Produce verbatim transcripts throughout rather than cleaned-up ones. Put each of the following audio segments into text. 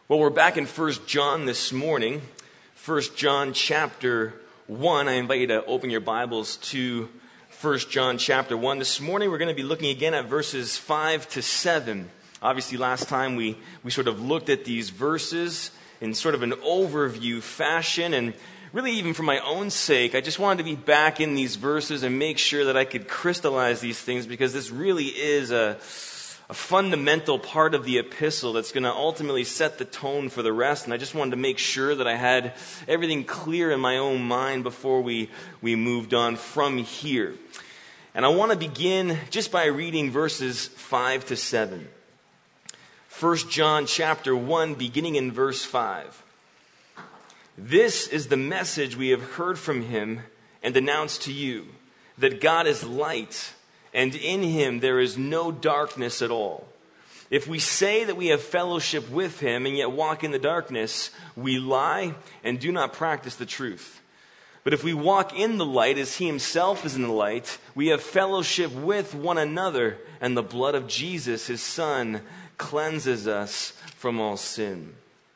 Well, we're back in First John this morning. First John chapter one. I invite you to open your Bibles to First John chapter one. This morning we're going to be looking again at verses five to seven. Obviously, last time we, we sort of looked at these verses in sort of an overview fashion. And really, even for my own sake, I just wanted to be back in these verses and make sure that I could crystallize these things, because this really is a... a fundamental part of the epistle that's going to ultimately set the tone for the rest. And I just wanted to make sure that I had everything clear in my own mind before we, we moved on from here. And I want to begin just by reading verses five to seven. First John chapter one, beginning in verse five. This is the message we have heard from him and announced to you, that God is light, and in him there is no darkness at all. If we say that we have fellowship with him and yet walk in the darkness, we lie and do not practice the truth. But if we walk in the light as he himself is in the light, we have fellowship with one another, and the blood of Jesus, his Son, cleanses us from all sin.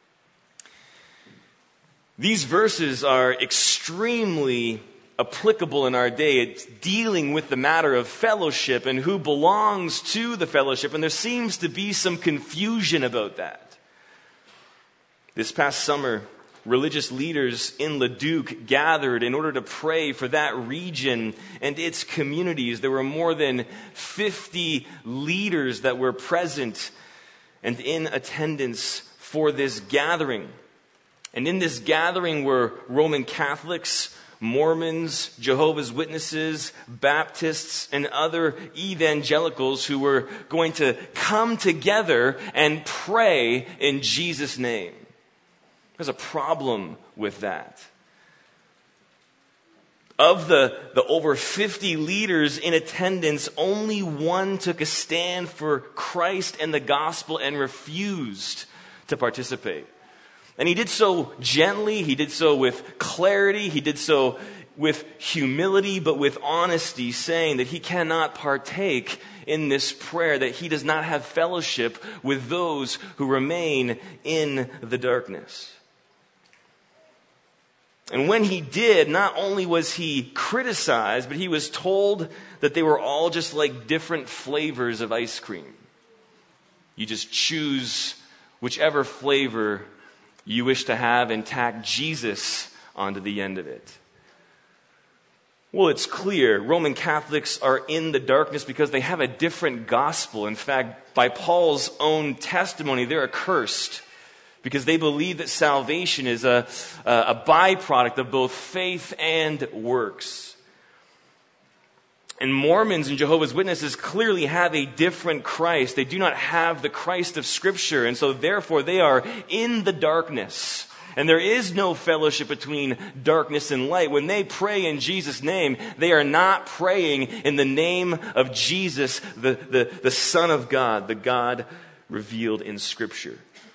These verses are extremely applicable in our day. It's dealing with the matter of fellowship and who belongs to the fellowship, and there seems to be some confusion about that. This past summer, religious leaders in Leduc gathered in order to pray for that region and its communities. There were more than fifty leaders that were present and in attendance for this gathering. And in this gathering were Roman Catholics, Mormons, Jehovah's Witnesses, Baptists, and other evangelicals who were going to come together and pray in Jesus' name. There's a problem with that. Of the, the over fifty leaders in attendance, only one took a stand for Christ and the gospel and refused to participate. And he did so gently, he did so with clarity, he did so with humility, but with honesty, saying that he cannot partake in this prayer, that he does not have fellowship with those who remain in the darkness. And when he did, not only was he criticized, but he was told that they were all just like different flavors of ice cream. You just choose whichever flavor you wish to have and tack Jesus onto the end of it. Well, it's clear Roman Catholics are in the darkness because they have a different gospel. In fact, by Paul's own testimony, they're accursed because they believe that salvation is a, a byproduct of both faith and works. And Mormons and Jehovah's Witnesses clearly have a different Christ. They do not have the Christ of Scripture. And so therefore they are in the darkness. And there is no fellowship between darkness and light. When they pray in Jesus' name, they are not praying in the name of Jesus, the, the, the Son of God, the God revealed in Scripture.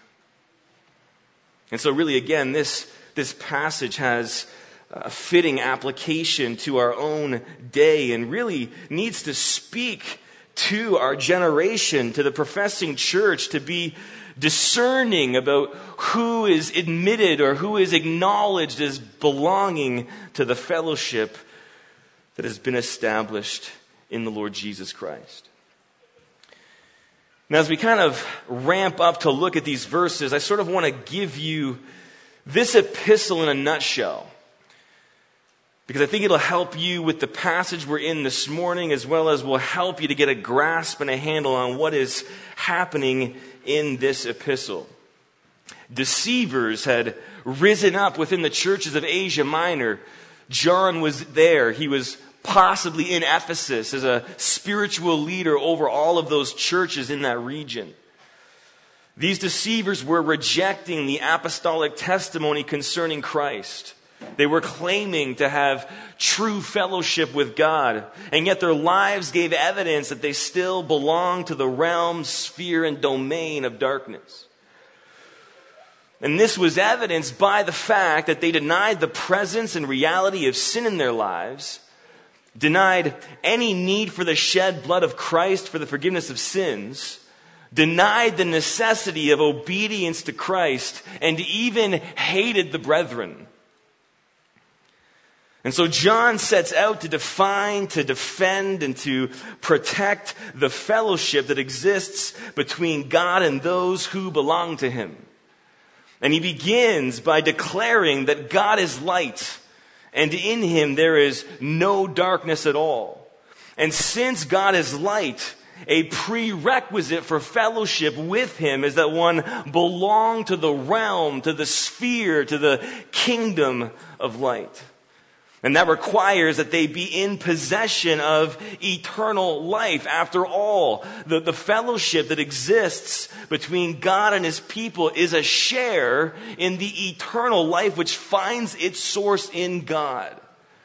And so really, again, this, this passage has a fitting application to our own day and really needs to speak to our generation, to the professing church, to be discerning about who is admitted or who is acknowledged as belonging to the fellowship that has been established in the Lord Jesus Christ. Now, as we kind of ramp up to look at these verses, I sort of want to give you this epistle in a nutshell, because I think it'll help you with the passage we're in this morning, as well as will help you to get a grasp and a handle on what is happening in this epistle. Deceivers had risen up within the churches of Asia Minor. John was there. He was possibly in Ephesus as a spiritual leader over all of those churches in that region. These deceivers were rejecting the apostolic testimony concerning Christ. They were claiming to have true fellowship with God, and yet their lives gave evidence that they still belong to the realm, sphere, and domain of darkness. And this was evidenced by the fact that they denied the presence and reality of sin in their lives, denied any need for the shed blood of Christ for the forgiveness of sins, denied the necessity of obedience to Christ, and even hated the brethren. And so John sets out to define, to defend, and to protect the fellowship that exists between God and those who belong to him. And he begins by declaring that God is light, and in him there is no darkness at all. And since God is light, a prerequisite for fellowship with him is that one belong to the realm, to the sphere, to the kingdom of light. And that requires that they be in possession of eternal life. After all, the, the fellowship that exists between God and his people is a share in the eternal life which finds its source in God.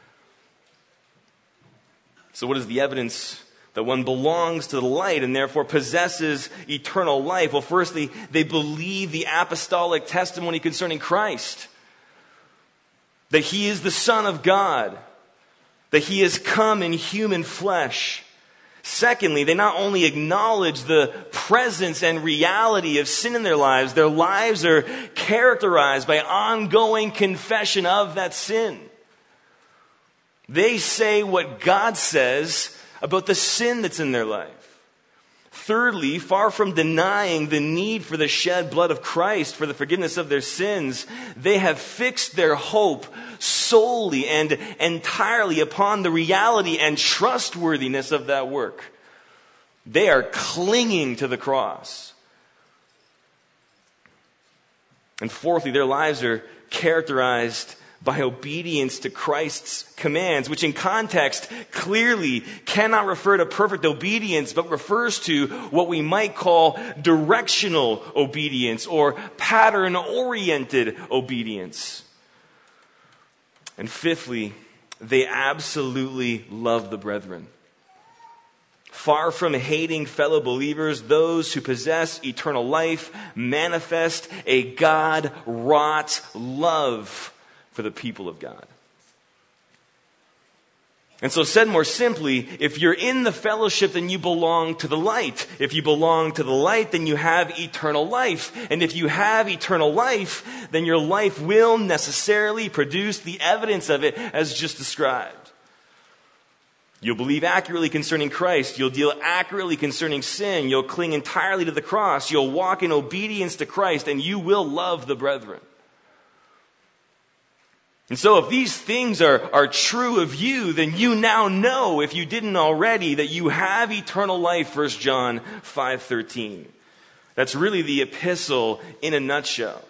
So what is the evidence that one belongs to the light and therefore possesses eternal life? Well, firstly, they believe the apostolic testimony concerning Christ. That he is the Son of God. That he has come in human flesh. Secondly, they not only acknowledge the presence and reality of sin in their lives, their lives are characterized by ongoing confession of that sin. They say what God says about the sin that's in their life. Thirdly, far from denying the need for the shed blood of Christ for the forgiveness of their sins, they have fixed their hope solely and entirely upon the reality and trustworthiness of that work. They are clinging to the cross. And fourthly, their lives are characterized by obedience to Christ's commands, which in context clearly cannot refer to perfect obedience, but refers to what we might call directional obedience or pattern-oriented obedience. And fifthly, they absolutely love the brethren. Far from hating fellow believers, those who possess eternal life manifest a God-wrought love for the people of God. And so said more simply, if you're in the fellowship, then you belong to the light. If you belong to the light, then you have eternal life. And if you have eternal life, then your life will necessarily produce the evidence of it as just described. You'll believe accurately concerning Christ. You'll deal accurately concerning sin. You'll cling entirely to the cross. You'll walk in obedience to Christ, and you will love the brethren. And so if these things are, are true of you, then you now know, if you didn't already, that you have eternal life, First John five thirteen. That's really the epistle in a nutshell.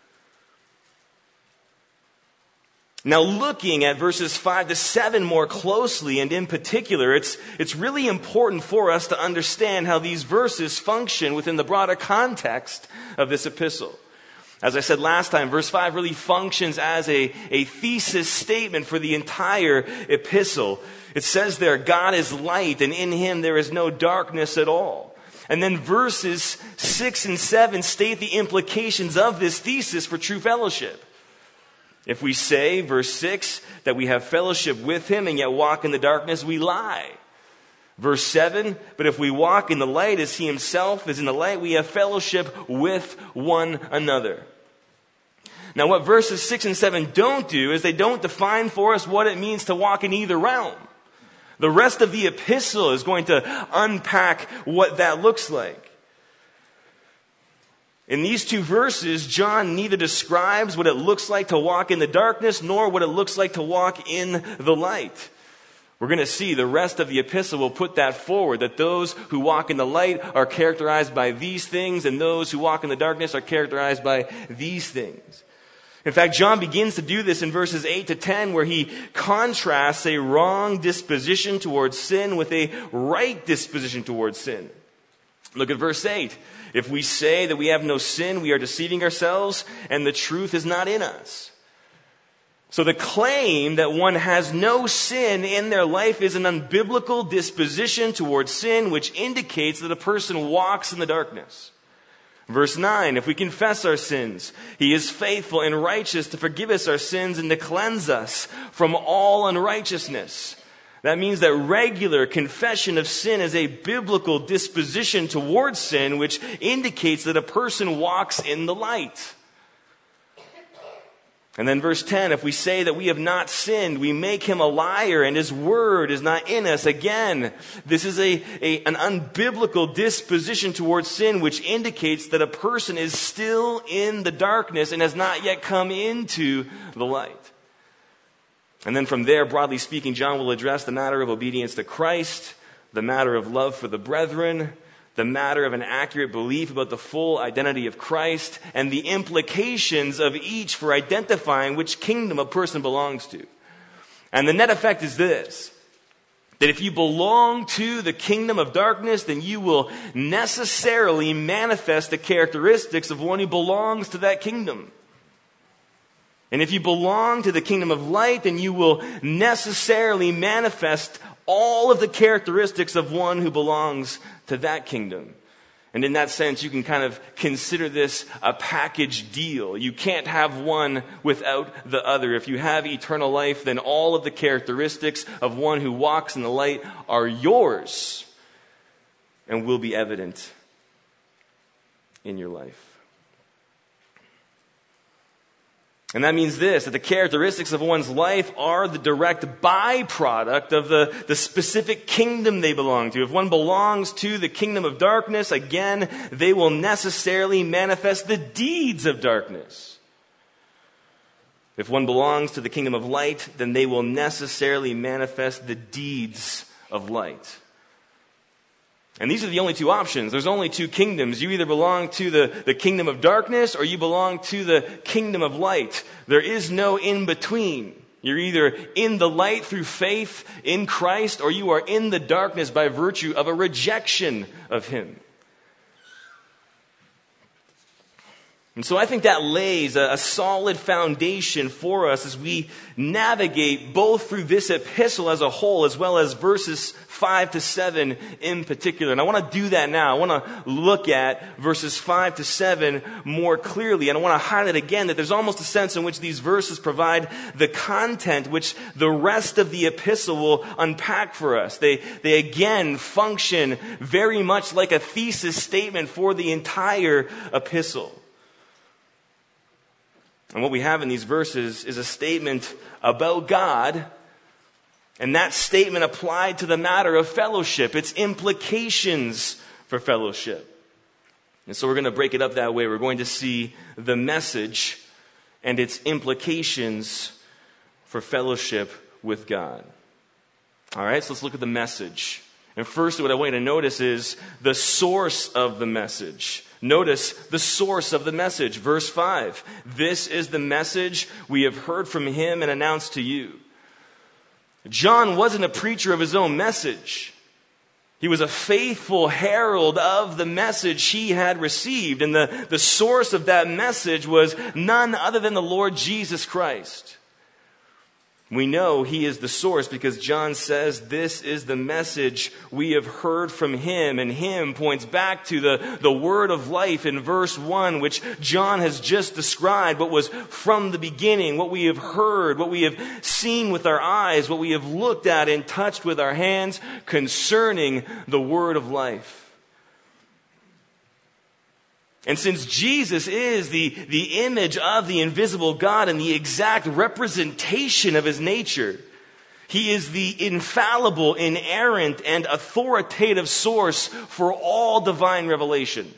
Now looking at verses five to seven more closely, and in particular, it's, it's really important for us to understand how these verses function within the broader context of this epistle. As I said last time, verse five really functions as a, a thesis statement for the entire epistle. It says there, God is light, and in him there is no darkness at all. And then verses six and seven state the implications of this thesis for true fellowship. If we say, verse six, that we have fellowship with him and yet walk in the darkness, we lie. Verse seven, but if we walk in the light as he himself is in the light, we have fellowship with one another. Now what verses six and seven don't do is they don't define for us what it means to walk in either realm. The rest of the epistle is going to unpack what that looks like. In these two verses, John neither describes what it looks like to walk in the darkness nor what it looks like to walk in the light. We're going to see the rest of the epistle will put that forward, that those who walk in the light are characterized by these things, and those who walk in the darkness are characterized by these things. In fact, John begins to do this in verses eight to ten, where he contrasts a wrong disposition towards sin with a right disposition towards sin. Look at verse eight. If we say that we have no sin, we are deceiving ourselves, and the truth is not in us. So the claim that one has no sin in their life is an unbiblical disposition towards sin, which indicates that a person walks in the darkness. Verse nine, if we confess our sins, he is faithful and righteous to forgive us our sins and to cleanse us from all unrighteousness. That means that regular confession of sin is a biblical disposition towards sin, which indicates that a person walks in the light. And then verse ten, if we say that we have not sinned, we make him a liar and his word is not in us. Again, this is a, a an unbiblical disposition towards sin, which indicates that a person is still in the darkness and has not yet come into the light. And then from there, broadly speaking, John will address the matter of obedience to Christ, the matter of love for the brethren, the matter of an accurate belief about the full identity of Christ, and the implications of each for identifying which kingdom a person belongs to. And the net effect is this, that if you belong to the kingdom of darkness, then you will necessarily manifest the characteristics of one who belongs to that kingdom. And if you belong to the kingdom of light, then you will necessarily manifest all of the characteristics of one who belongs to that kingdom. And in that sense, you can kind of consider this a package deal. You can't have one without the other. If you have eternal life, then all of the characteristics of one who walks in the light are yours and will be evident in your life. And that means this, that the characteristics of one's life are the direct byproduct of the, the specific kingdom they belong to. If one belongs to the kingdom of darkness, again, they will necessarily manifest the deeds of darkness. If one belongs to the kingdom of light, then they will necessarily manifest the deeds of light. And these are the only two options. There's only two kingdoms. You either belong to the, the kingdom of darkness or you belong to the kingdom of light. There is no in between. You're either in the light through faith in Christ or you are in the darkness by virtue of a rejection of him. And so I think that lays a, a solid foundation for us as we navigate both through this epistle as a whole as well as verses five to seven in particular. And I want to do that now. I want to look at verses five to seven more clearly. And I want to highlight again that there's almost a sense in which these verses provide the content which the rest of the epistle will unpack for us. They, they again function very much like a thesis statement for the entire epistle. And what we have in these verses is a statement about God, and that statement applied to the matter of fellowship, its implications for fellowship. And so we're going to break it up that way. We're going to see the message and its implications for fellowship with God. All right, so let's look at the message. And first, what I want you to notice is the source of the message. Notice the source of the message. Verse five. This is the message we have heard from him and announced to you. John wasn't a preacher of his own message. He was a faithful herald of the message he had received. And the, the source of that message was none other than the Lord Jesus Christ. We know he is the source because John says this is the message we have heard from him. And him points back to the, the word of life in verse one, which John has just described, what was from the beginning, what we have heard, what we have seen with our eyes, what we have looked at and touched with our hands concerning the word of life. And since Jesus is the, the image of the invisible God and the exact representation of his nature, he is the infallible, inerrant, and authoritative source for all divine revelation.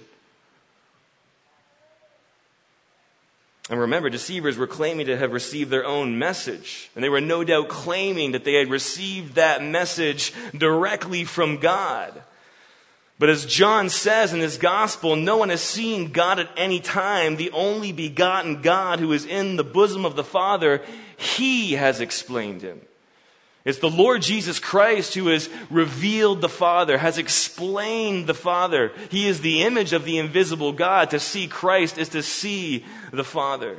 And remember, deceivers were claiming to have received their own message. And they were no doubt claiming that they had received that message directly from God. But as John says in his gospel, no one has seen God at any time. The only begotten God who is in the bosom of the Father, he has explained him. It's the Lord Jesus Christ who has revealed the Father, has explained the Father. He is the image of the invisible God. To see Christ is to see the Father.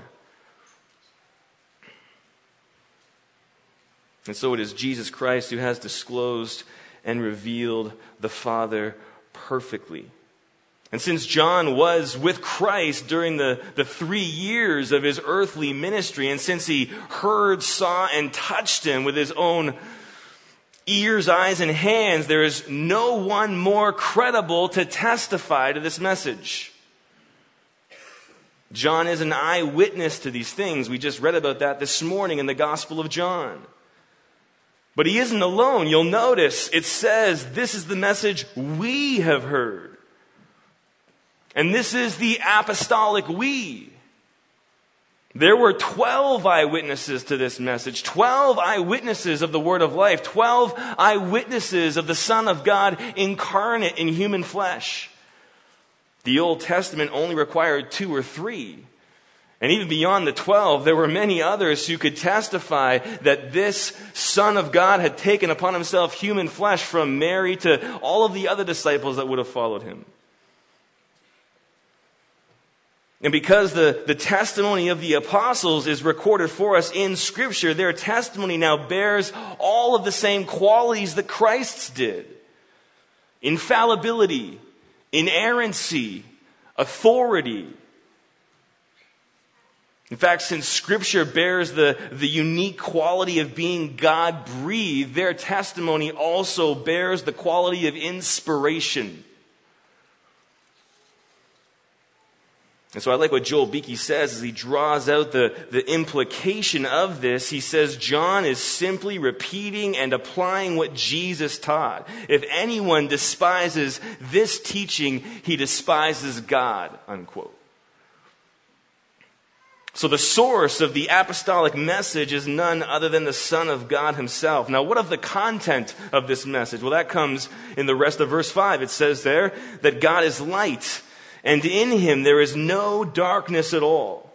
And so it is Jesus Christ who has disclosed and revealed the Father perfectly. And since John was with Christ during the, the three years of his earthly ministry, and since he heard, saw, and touched him with his own ears, eyes, and hands, there is no one more credible to testify to this message. John is an eyewitness to these things. We just read about that this morning in the Gospel of John. But he isn't alone. You'll notice it says this is the message we have heard. And this is the apostolic we. There were twelve eyewitnesses to this message, twelve eyewitnesses of the word of life, twelve eyewitnesses of the Son of God incarnate in human flesh. The Old Testament only required two or three. And even beyond the twelve, there were many others who could testify that this Son of God had taken upon himself human flesh, from Mary to all of the other disciples that would have followed him. And because the, the testimony of the apostles is recorded for us in Scripture, their testimony now bears all of the same qualities that Christ's did. Infallibility, inerrancy, authority. In fact, since Scripture bears the, the unique quality of being God-breathed, their testimony also bears the quality of inspiration. And so I like what Joel Beakey says as he draws out the, the implication of this. He says John is simply repeating and applying what Jesus taught. If anyone despises this teaching, he despises God, unquote. So the source of the apostolic message is none other than the Son of God himself. Now, what of the content of this message? Well, that comes in the rest of verse five. It says there that God is light, and in him there is no darkness at all.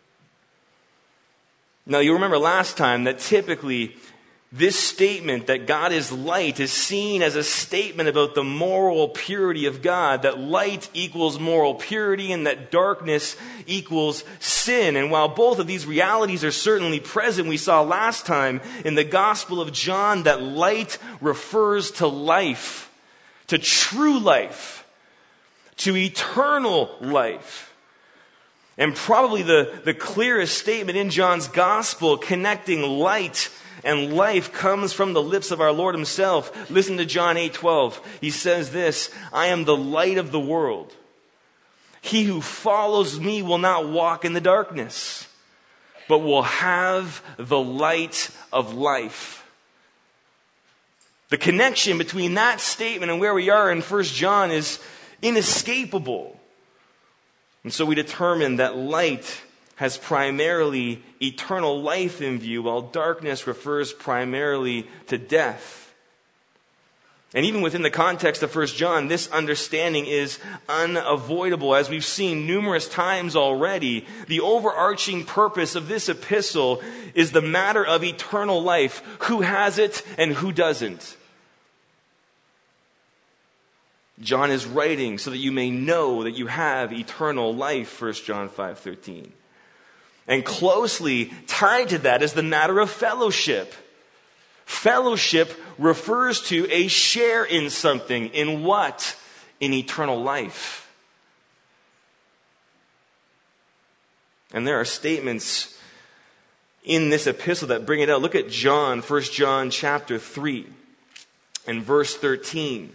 Now, you remember last time that typically this statement that God is light is seen as a statement about the moral purity of God, that light equals moral purity and that darkness equals sin. And while both of these realities are certainly present, we saw last time in the Gospel of John that light refers to life, to true life, to eternal life. And probably the, the clearest statement in John's Gospel connecting light and life comes from the lips of our Lord himself. Listen to John eight twelve. He says this, I am the light of the world. He who follows me will not walk in the darkness, but will have the light of life. The connection between that statement and where we are in First John is inescapable. And so we determine that light has primarily eternal life in view, while darkness refers primarily to death. And even within the context of First John, this understanding is unavoidable. As we've seen numerous times already, the overarching purpose of this epistle is the matter of eternal life. Who has it and who doesn't? John is writing so that you may know that you have eternal life, First John five thirteen. And closely tied to that is the matter of fellowship. Fellowship refers to a share in something. In what? In eternal life. And there are statements in this epistle that bring it out. Look at John, First John chapter three and verse thirteen.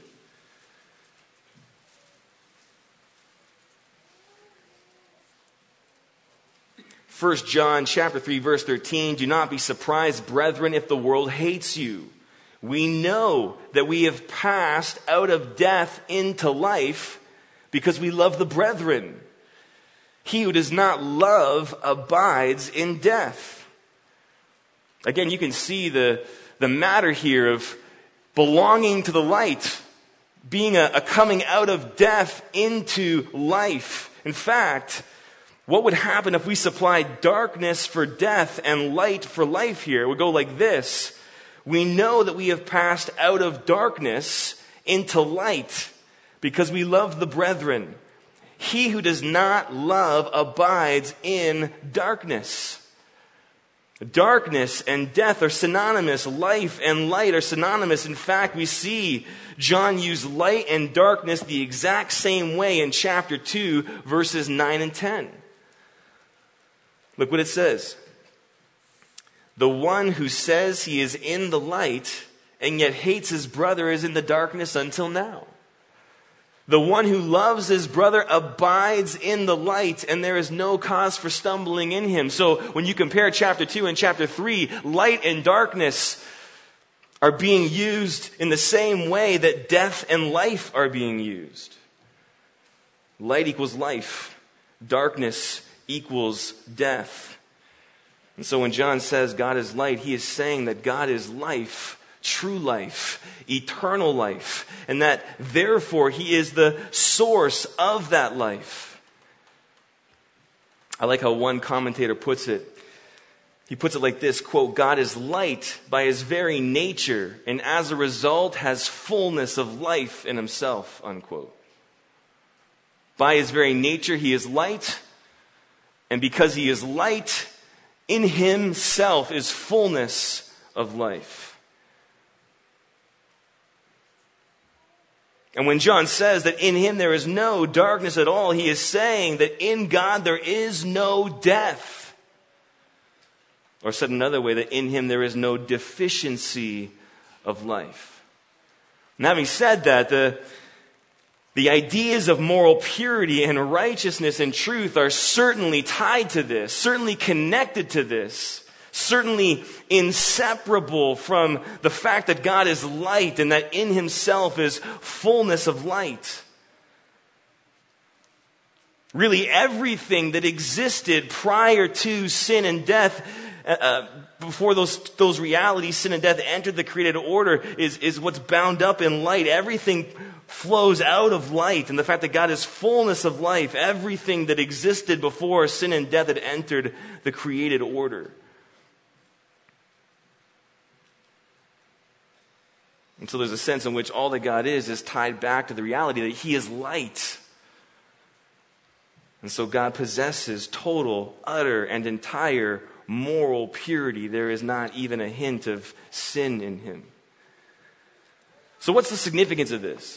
First John chapter three, verse thirteen, do not be surprised, brethren, if the world hates you. We know that we have passed out of death into life because we love the brethren. He who does not love abides in death. Again, you can see the, the matter here of belonging to the light, being a, a coming out of death into life. In fact, what would happen if we supplied darkness for death and light for life here? It would go like this. We know that we have passed out of darkness into light because we love the brethren. He who does not love abides in darkness. Darkness and death are synonymous. Life and light are synonymous. In fact, we see John use light and darkness the exact same way in chapter two, verses nine and ten. Look what it says. The one who says he is in the light and yet hates his brother is in the darkness until now. The one who loves his brother abides in the light, and there is no cause for stumbling in him. So when you compare chapter two and chapter three, light and darkness are being used in the same way that death and life are being used. Light equals life. Darkness equals death. And so when John says God is light, he is saying that God is life. True life, eternal life, and that therefore he is the source of that life. I like how one commentator puts it. He puts it like this, quote, God is light by his very nature, and as a result has fullness of life in himself, unquote. By his very nature he is light, and because he is light, in himself is fullness of life. And when John says that in him there is no darkness at all, he is saying that in God there is no death. Or said another way, that in him there is no deficiency of life. And having said that, the, the ideas of moral purity and righteousness and truth are certainly tied to this, certainly connected to this. Certainly inseparable from the fact that God is light and that in himself is fullness of light. Really, everything that existed prior to sin and death, uh, before those those realities, sin and death, entered the created order, is, is what's bound up in light. Everything flows out of light, and the fact that God is fullness of life, everything that existed before sin and death had entered the created order. And so there's a sense in which all that God is is tied back to the reality that he is light. And so God possesses total, utter, and entire moral purity. There is not even a hint of sin in him. So what's the significance of this?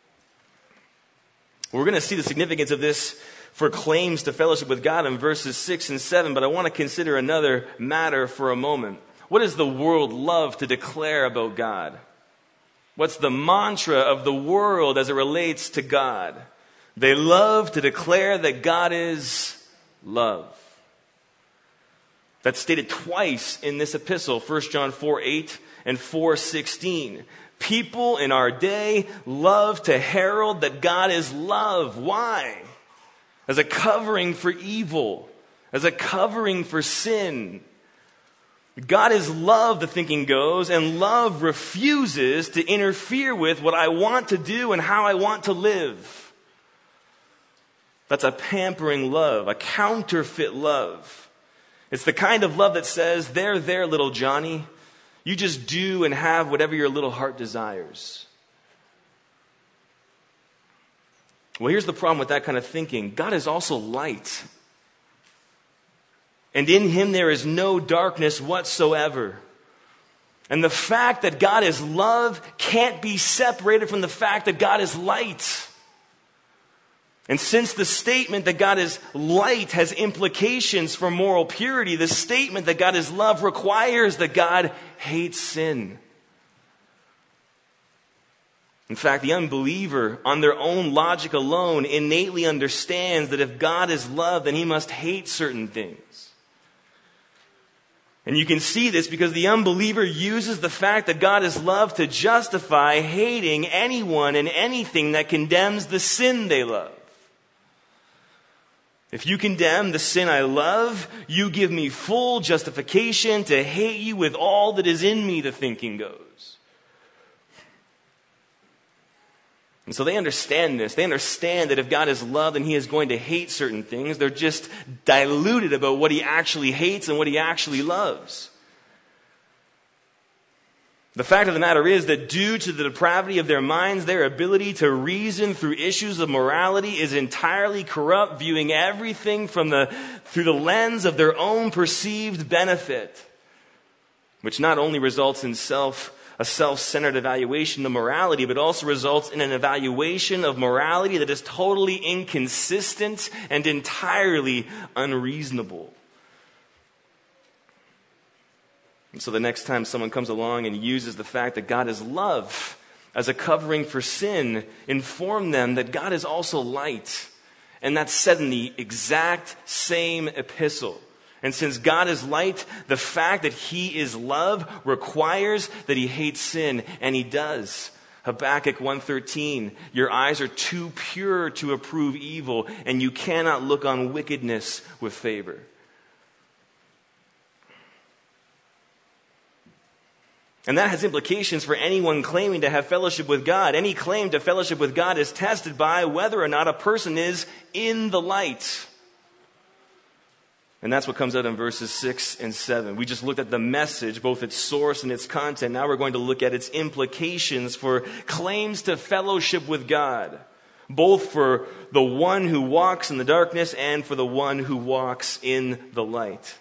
We're going to see the significance of this for claims to fellowship with God in verses six and seven, but I want to consider another matter for a moment. What does the world love to declare about God? What's the mantra of the world as it relates to God? They love to declare that God is love. That's stated twice in this epistle, First John four eight and four sixteen. People in our day love to herald that God is love. Why? As a covering for evil, as a covering for sin. God is love, the thinking goes, and love refuses to interfere with what I want to do and how I want to live. That's a pampering love, a counterfeit love. It's the kind of love that says, there, there, little Johnny, you just do and have whatever your little heart desires. Well, here's the problem with that kind of thinking. God is also light. And in him there is no darkness whatsoever. And the fact that God is love can't be separated from the fact that God is light. And since the statement that God is light has implications for moral purity, the statement that God is love requires that God hates sin. In fact, the unbeliever, on their own logic alone, innately understands that if God is love, then he must hate certain things. And you can see this because the unbeliever uses the fact that God is love to justify hating anyone and anything that condemns the sin they love. If you condemn the sin I love, you give me full justification to hate you with all that is in me, the thinking goes. And so they understand this. They understand that if God is love, then he is going to hate certain things. They're just diluted about what he actually hates and what he actually loves. The fact of the matter is that due to the depravity of their minds, their ability to reason through issues of morality is entirely corrupt, viewing everything from the, through the lens of their own perceived benefit, which not only results in self a self-centered evaluation of morality, but also results in an evaluation of morality that is totally inconsistent and entirely unreasonable. And so the next time someone comes along and uses the fact that God is love as a covering for sin, inform them that God is also light. And that's said in the exact same epistle. And since God is light, the fact that he is love requires that he hates sin, and he does. Habakkuk one thirteen, your eyes are too pure to approve evil, and you cannot look on wickedness with favor. And that has implications for anyone claiming to have fellowship with God. Any claim to fellowship with God is tested by whether or not a person is in the light. And that's what comes out in verses six and seven. We just looked at the message, both its source and its content. Now we're going to look at its implications for claims to fellowship with God, both for the one who walks in the darkness and for the one who walks in the light.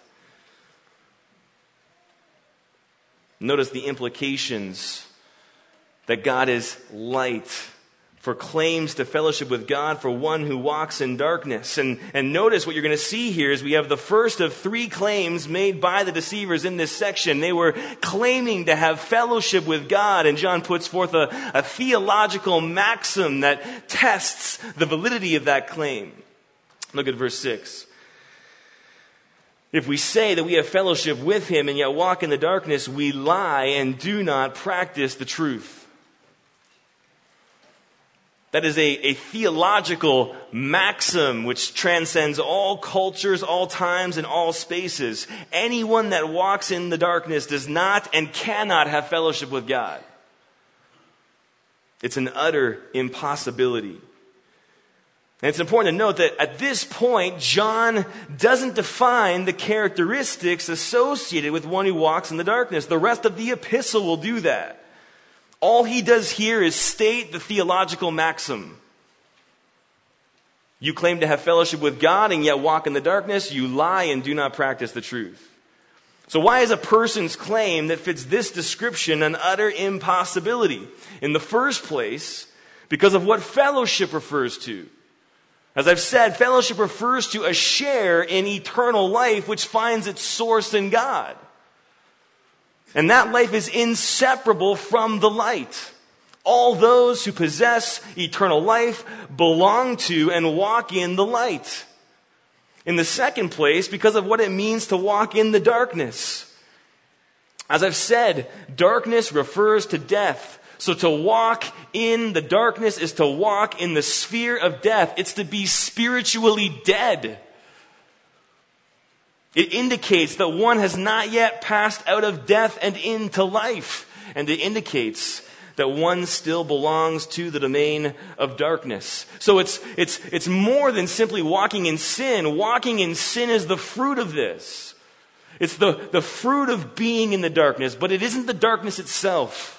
Notice the implications that God is light for claims to fellowship with God for one who walks in darkness. And, and notice what you're going to see here is we have the first of three claims made by the deceivers in this section. They were claiming to have fellowship with God, and John puts forth a, a theological maxim that tests the validity of that claim. Look at verse six. If we say that we have fellowship with him and yet walk in the darkness, we lie and do not practice the truth. That is a, a theological maxim which transcends all cultures, all times, and all spaces. Anyone that walks in the darkness does not and cannot have fellowship with God. It's an utter impossibility. And it's important to note that at this point, John doesn't define the characteristics associated with one who walks in the darkness. The rest of the epistle will do that. All he does here is state the theological maxim. You claim to have fellowship with God and yet walk in the darkness. You lie and do not practice the truth. So why is a person's claim that fits this description an utter impossibility? In the first place, because of what fellowship refers to. As I've said, fellowship refers to a share in eternal life which finds its source in God. And that life is inseparable from the light. All those who possess eternal life belong to and walk in the light. In the second place, because of what it means to walk in the darkness. As I've said, darkness refers to death. So to walk in the darkness is to walk in the sphere of death. It's to be spiritually dead. It indicates that one has not yet passed out of death and into life. And it indicates that one still belongs to the domain of darkness. So it's, it's, it's more than simply walking in sin. Walking in sin is the fruit of this. It's the, the fruit of being in the darkness, but it isn't the darkness itself.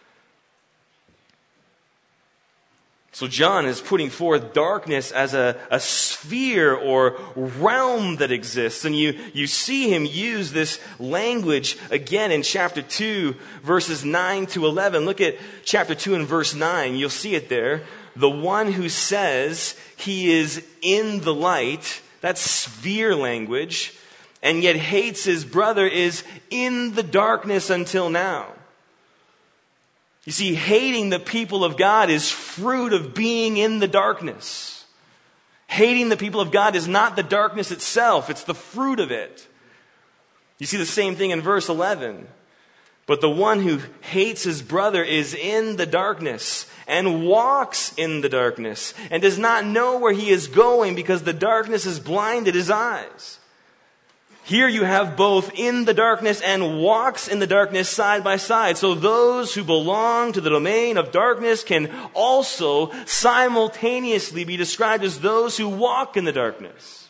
So John is putting forth darkness as a, a sphere or realm that exists. And you, you see him use this language again in chapter two, verses nine to eleven. Look at chapter two and verse nine. You'll see it there. The one who says he is in the light, that's sphere language, and yet hates his brother is in the darkness until now. You see, hating the people of God is fruit of being in the darkness. Hating the people of God is not the darkness itself, it's the fruit of it. You see the same thing in verse eleven. But the one who hates his brother is in the darkness and walks in the darkness and does not know where he is going because the darkness has blinded his eyes. Here you have both in the darkness and walks in the darkness side by side. So those who belong to the domain of darkness can also simultaneously be described as those who walk in the darkness.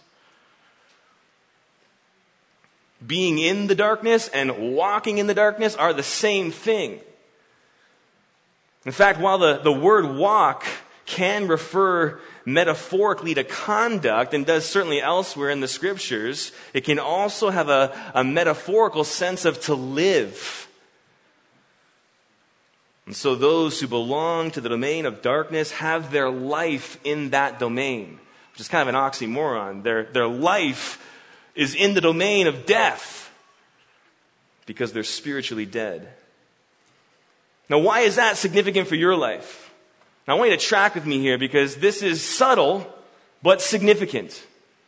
Being in the darkness and walking in the darkness are the same thing. In fact, while the, the word walk can refer metaphorically to conduct and does certainly elsewhere in the scriptures, it can also have a, a metaphorical sense of to live. And so those who belong to the domain of darkness have their life in that domain, which is kind of an oxymoron. Their, their life is in the domain of death. because they're spiritually dead. Now, why is that significant for your life? Now, I want you to track with me here because this is subtle but significant.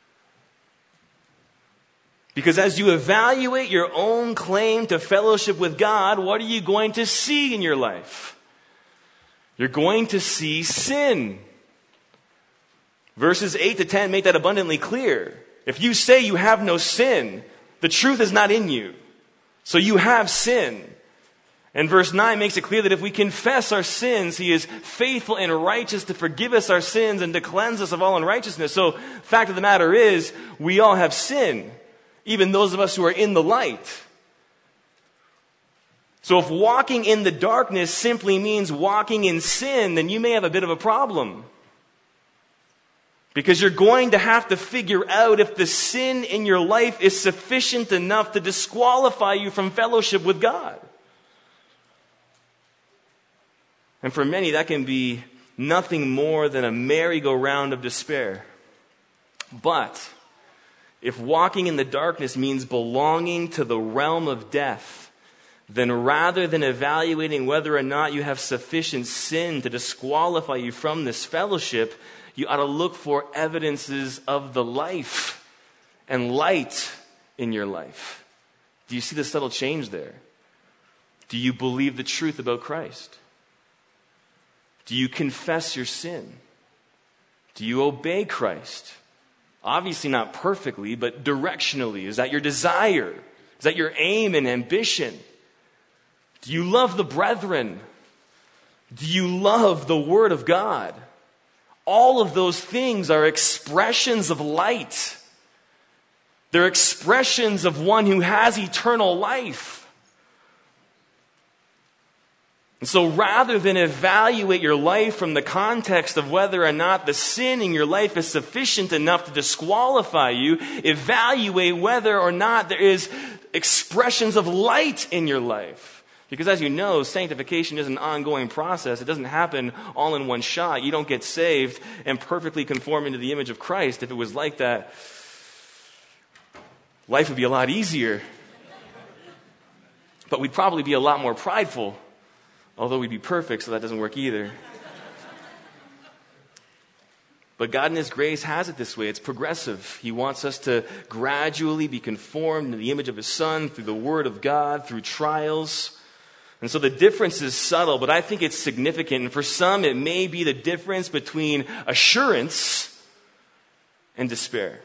Because as you evaluate your own claim to fellowship with God, what are you going to see in your life? You're going to see sin. Verses eight to ten make that abundantly clear. If you say you have no sin, the truth is not in you. So you have sin. And verse nine makes it clear that if we confess our sins, He is faithful and righteous to forgive us our sins and to cleanse us of all unrighteousness. So, fact of the matter is, we all have sin, even those of us who are in the light. So if walking in the darkness simply means walking in sin, then you may have a bit of a problem. Because you're going to have to figure out if the sin in your life is sufficient enough to disqualify you from fellowship with God. And for many, that can be nothing more than a merry-go-round of despair. But if walking in the darkness means belonging to the realm of death, then rather than evaluating whether or not you have sufficient sin to disqualify you from this fellowship, you ought to look for evidences of the life and light in your life. Do you see the subtle change there? Do you believe the truth about Christ? Do you confess your sin? Do you obey Christ? Obviously not perfectly, but directionally. Is that your desire? Is that your aim and ambition? Do you love the brethren? Do you love the Word of God? All of those things are expressions of light. They're expressions of one who has eternal life. And so rather than evaluate your life from the context of whether or not the sin in your life is sufficient enough to disqualify you, evaluate whether or not there is expressions of light in your life. Because as you know, sanctification is an ongoing process. It doesn't happen all in one shot. You don't get saved and perfectly conform into the image of Christ. If it was like that, life would be a lot easier. But we'd probably be a lot more prideful. Although we'd be perfect, so that doesn't work either. But God in His grace has it this way. It's progressive. He wants us to gradually be conformed to the image of His Son through the Word of God, through trials. And so the difference is subtle, but I think it's significant. And for some, it may be the difference between assurance and despair.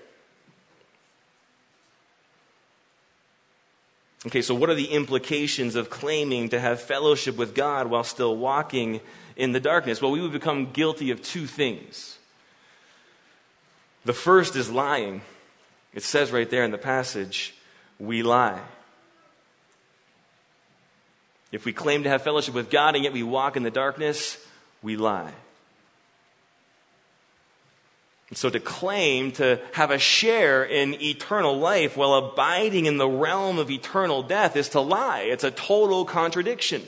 Okay, so what are the implications of claiming to have fellowship with God while still walking in the darkness? Well, we would become guilty of two things. The first is lying. It says right there in the passage, we lie. If we claim to have fellowship with God and yet we walk in the darkness, we lie. And so to claim to have a share in eternal life while abiding in the realm of eternal death is to lie. It's a total contradiction.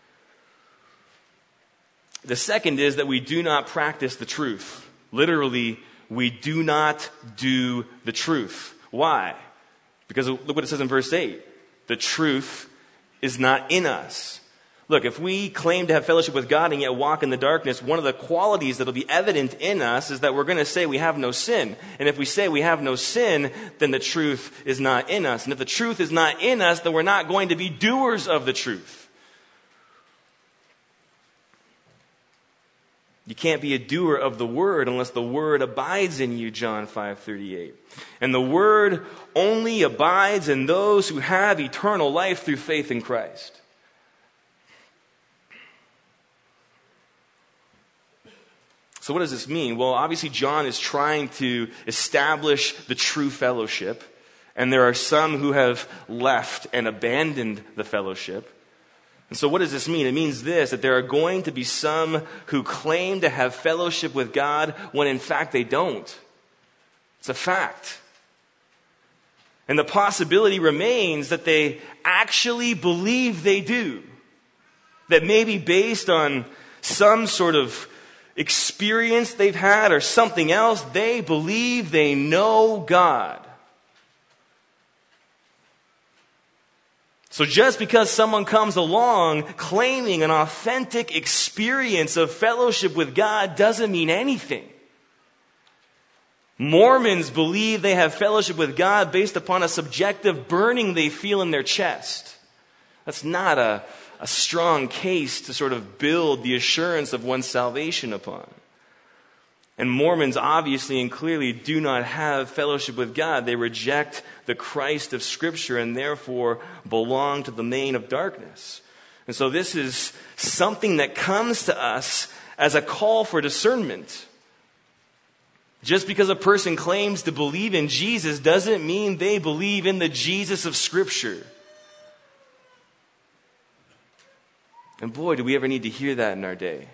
The second is that we do not practice the truth. Literally, we do not do the truth. Why? Because look what it says in verse eight. The truth is not in us. Look, if we claim to have fellowship with God and yet walk in the darkness, one of the qualities that will be evident in us is that we're going to say we have no sin. And if we say we have no sin, then the truth is not in us. And if the truth is not in us, then we're not going to be doers of the truth. You can't be a doer of the word unless the word abides in you, John five thirty-eight. And the word only abides in those who have eternal life through faith in Christ. So what does this mean? Well, obviously John is trying to establish the true fellowship, and there are some who have left and abandoned the fellowship. And so what does this mean? It means this, that there are going to be some who claim to have fellowship with God when in fact they don't. It's a fact. And the possibility remains that they actually believe they do. That maybe based on some sort of experience they've had or something else, they believe they know God. So just because someone comes along claiming an authentic experience of fellowship with God doesn't mean anything. Mormons believe they have fellowship with God based upon a subjective burning they feel in their chest. That's not a, a strong case to sort of build the assurance of one's salvation upon. And Mormons obviously and clearly do not have fellowship with God. They reject the Christ of Scripture and therefore belong to the domain of darkness. And so this is something that comes to us as a call for discernment. Just because a person claims to believe in Jesus doesn't mean they believe in the Jesus of Scripture. And boy, do we ever need to hear that in our day.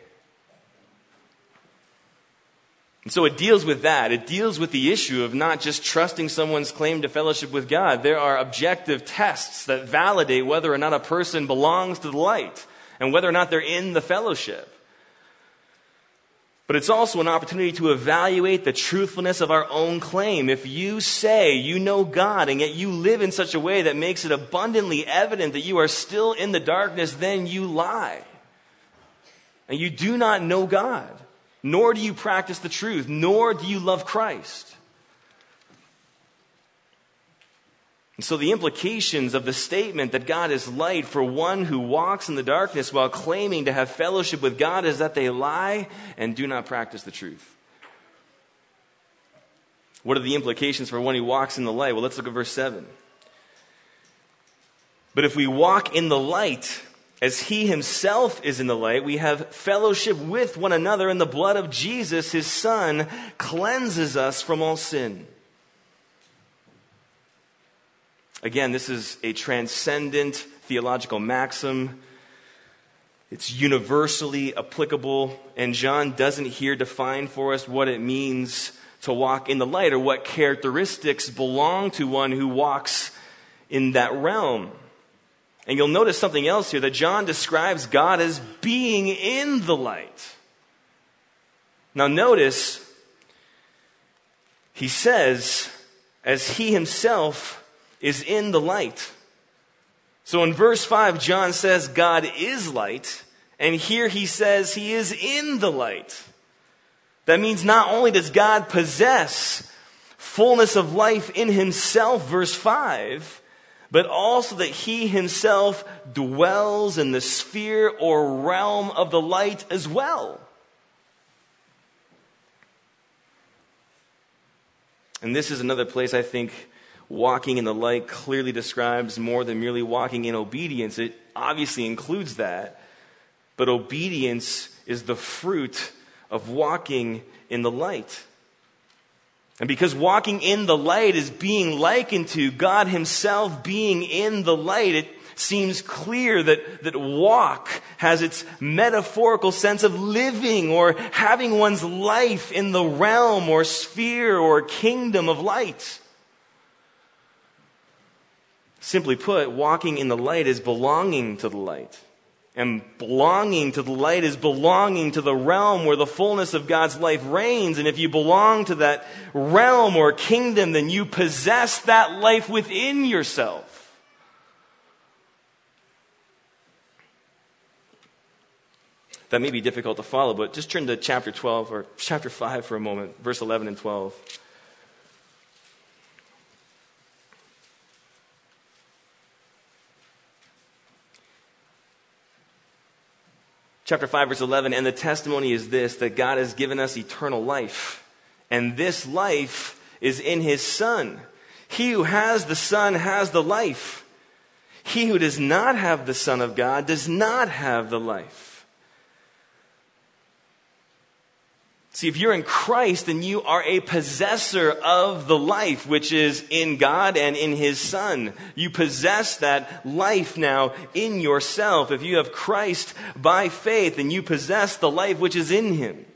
And so it deals with that. It deals with the issue of not just trusting someone's claim to fellowship with God. There are objective tests that validate whether or not a person belongs to the light and whether or not they're in the fellowship. But it's also an opportunity to evaluate the truthfulness of our own claim. If you say you know God and yet you live in such a way that makes it abundantly evident that you are still in the darkness, then you lie. And you do not know God. Nor do you practice the truth, nor do you love Christ. And so the implications of the statement that God is light for one who walks in the darkness while claiming to have fellowship with God is that they lie and do not practice the truth. What are the implications for one who walks in the light? Well, let's look at verse seven. But if we walk in the light, as he himself is in the light, we have fellowship with one another, and the blood of Jesus, his Son, cleanses us from all sin. Again, this is a transcendent theological maxim. It's universally applicable, and John doesn't here define for us what it means to walk in the light or what characteristics belong to one who walks in that realm. And you'll notice something else here, that John describes God as being in the light. Now notice, he says, as he himself is in the light. So in verse five, John says God is light, and here he says he is in the light. That means not only does God possess fullness of life in himself, verse five, but also that he himself dwells in the sphere or realm of the light as well. And this is another place I think walking in the light clearly describes more than merely walking in obedience. It obviously includes that, but obedience is the fruit of walking in the light. And because walking in the light is being likened to God himself being in the light, it seems clear that, that walk has its metaphorical sense of living or having one's life in the realm or sphere or kingdom of light. Simply put, walking in the light is belonging to the light. And belonging to the light is belonging to the realm where the fullness of God's life reigns. And if you belong to that realm or kingdom, then you possess that life within yourself. That may be difficult to follow, but just turn to chapter twelve or chapter five for a moment, verse eleven and twelve. Chapter five, verse eleven, and the testimony is this, that God has given us eternal life, and this life is in his Son. He who has the Son has the life. He who does not have the Son of God does not have the life. See, if you're in Christ, then you are a possessor of the life, which is in God and in his Son. You possess that life now in yourself. If you have Christ by faith, then you possess the life which is in him.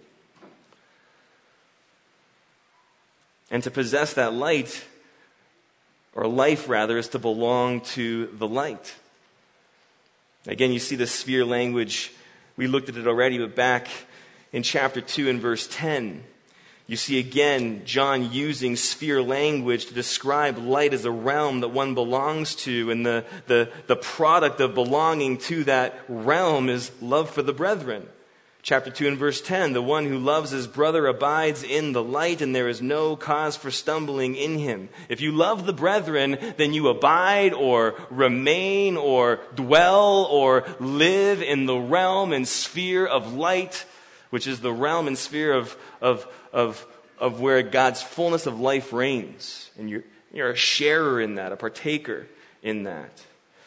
And to possess that light, or life rather, is to belong to the light. Again, you see the sphere language. We looked at it already, but back in chapter two and verse ten, You see again John using sphere language to describe light as a realm that one belongs to, and the, the, the product of belonging to that realm is love for the brethren. Chapter two and verse ten, the one who loves his brother abides in the light, and there is no cause for stumbling in him. If you love the brethren, then you abide or remain or dwell or live in the realm and sphere of light, which is the realm and sphere of, of, of, of where God's fullness of life reigns. And you're, you're a sharer in that, a partaker in that.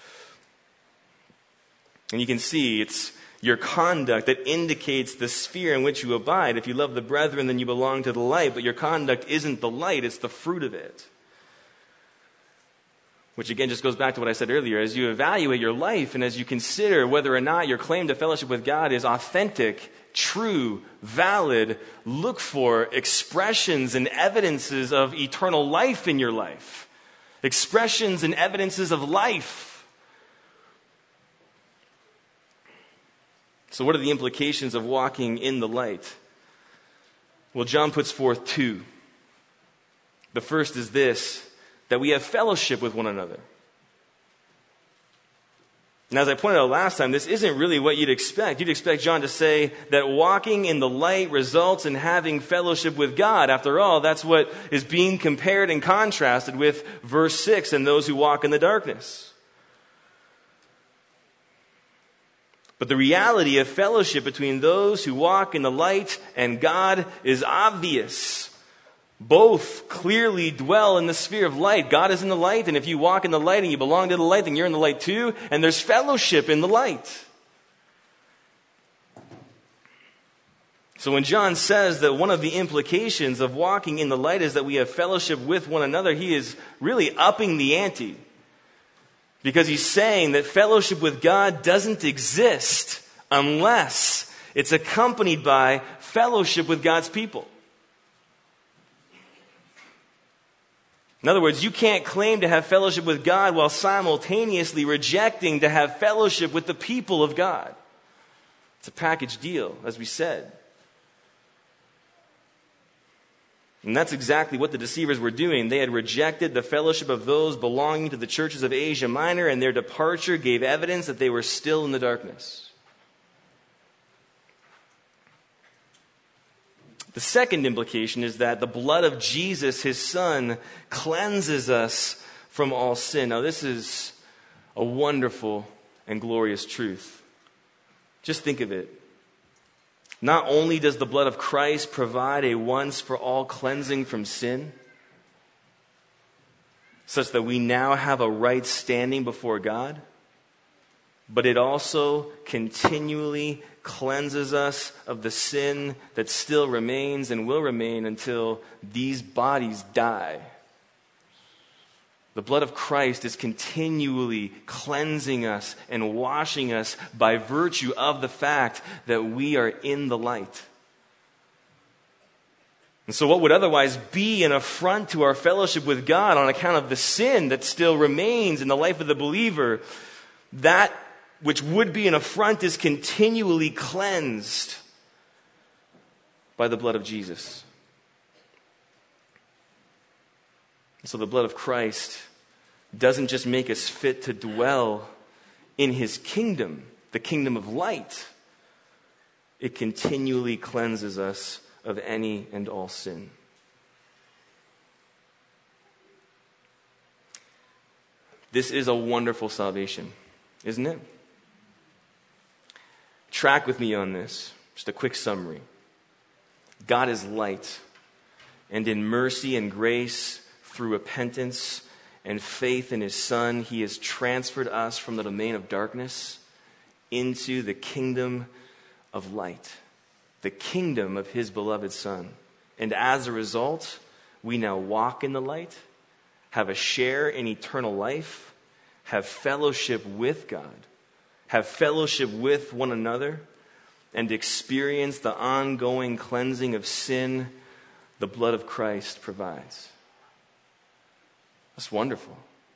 And you can see it's your conduct that indicates the sphere in which you abide. If you love the brethren, then you belong to the light, but your conduct isn't the light, it's the fruit of it. Which again just goes back to what I said earlier. As you evaluate your life and as you consider whether or not your claim to fellowship with God is authentic, true, valid, look for expressions and evidences of eternal life in your life. Expressions and evidences of life. So what are the implications of walking in the light? Well, John puts forth two. The first is this, that we have fellowship with one another. And as I pointed out last time, this isn't really what you'd expect. You'd expect John to say that walking in the light results in having fellowship with God. After all, that's what is being compared and contrasted with verse six and those who walk in the darkness. But the reality of fellowship between those who walk in the light and God is obvious. Both clearly dwell in the sphere of light. God is in the light, and if you walk in the light and you belong to the light, then you're in the light too, and there's fellowship in the light. So when John says that one of the implications of walking in the light is that we have fellowship with one another, he is really upping the ante. Because he's saying that fellowship with God doesn't exist unless it's accompanied by fellowship with God's people. In other words, you can't claim to have fellowship with God while simultaneously rejecting to have fellowship with the people of God. It's a package deal, as we said. And that's exactly what the deceivers were doing. They had rejected the fellowship of those belonging to the churches of Asia Minor, and their departure gave evidence that they were still in the darkness. The second implication is that the blood of Jesus, his Son, cleanses us from all sin. Now, this is a wonderful and glorious truth. Just think of it. Not only does the blood of Christ provide a once-for-all cleansing from sin, such that we now have a right standing before God, but it also continually cleanses us of the sin that still remains and will remain until these bodies die. The blood of Christ is continually cleansing us and washing us by virtue of the fact that we are in the light. And so what would otherwise be an affront to our fellowship with God on account of the sin that still remains in the life of the believer, that which would be an affront is continually cleansed by the blood of Jesus. So the blood of Christ doesn't just make us fit to dwell in his kingdom, the kingdom of light. It continually cleanses us of any and all sin. This is a wonderful salvation, isn't it? Track with me on this. Just a quick summary. God is light, and in mercy and grace, through repentance and faith in his Son, he has transferred us from the domain of darkness into the kingdom of light, the kingdom of his beloved Son. And as a result, we now walk in the light, have a share in eternal life, have fellowship with God, have fellowship with one another, and experience the ongoing cleansing of sin the blood of Christ provides. That's wonderful.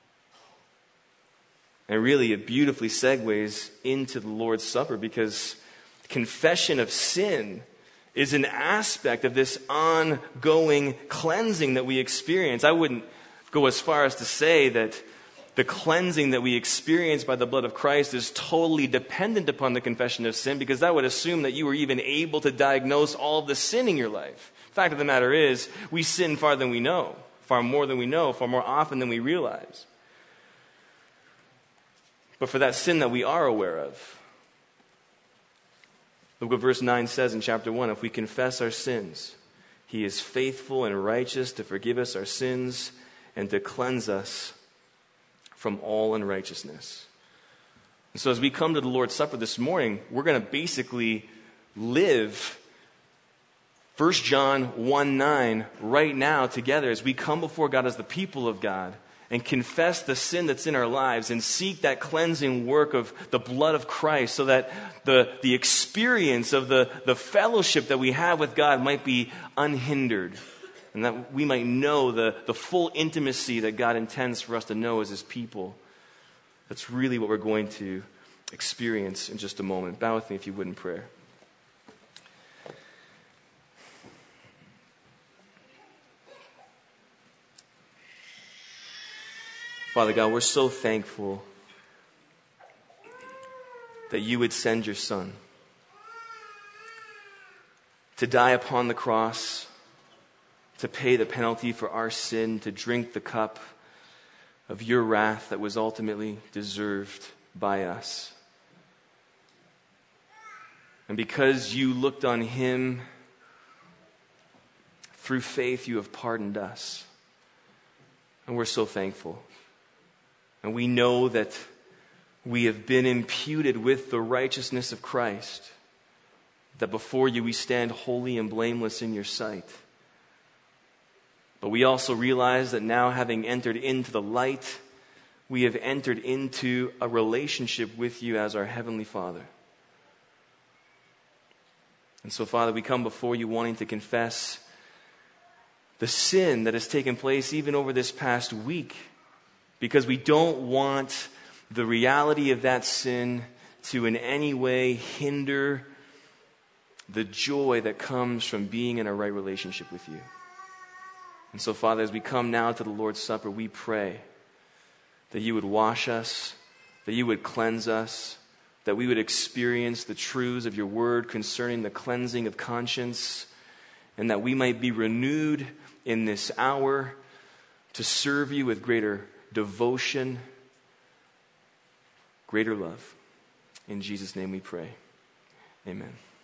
And really, it beautifully segues into the Lord's Supper, because confession of sin is an aspect of this ongoing cleansing that we experience. I wouldn't go as far as to say that the cleansing that we experience by the blood of Christ is totally dependent upon the confession of sin, because that would assume that you were even able to diagnose all of the sin in your life. Fact of the matter is, we sin far than we know, far more than we know, far more often than we realize. But for that sin that we are aware of, look what verse nine says in chapter one. If we confess our sins, he is faithful and righteous to forgive us our sins and to cleanse us from all unrighteousness. And so as we come to the Lord's Supper this morning, we're going to basically live First John one nine right now together as we come before God as the people of God and confess the sin that's in our lives and seek that cleansing work of the blood of Christ, so that the, the experience of the, the fellowship that we have with God might be unhindered, and that we might know the, the full intimacy that God intends for us to know as his people. That's really what we're going to experience in just a moment. Bow with me if you would in prayer. Father God, we're so thankful that you would send your Son to die upon the cross, to pay the penalty for our sin, to drink the cup of your wrath that was ultimately deserved by us. And because you looked on him, through faith you have pardoned us. And we're so thankful. And we know that we have been imputed with the righteousness of Christ, that before you we stand holy and blameless in your sight. But we also realize that now, having entered into the light, we have entered into a relationship with you as our Heavenly Father. And so, Father, we come before you wanting to confess the sin that has taken place even over this past week, because we don't want the reality of that sin to in any way hinder the joy that comes from being in a right relationship with you. And so, Father, as we come now to the Lord's Supper, we pray that you would wash us, that you would cleanse us, that we would experience the truths of your word concerning the cleansing of conscience, and that we might be renewed in this hour to serve you with greater devotion, greater love. In Jesus' name we pray. Amen.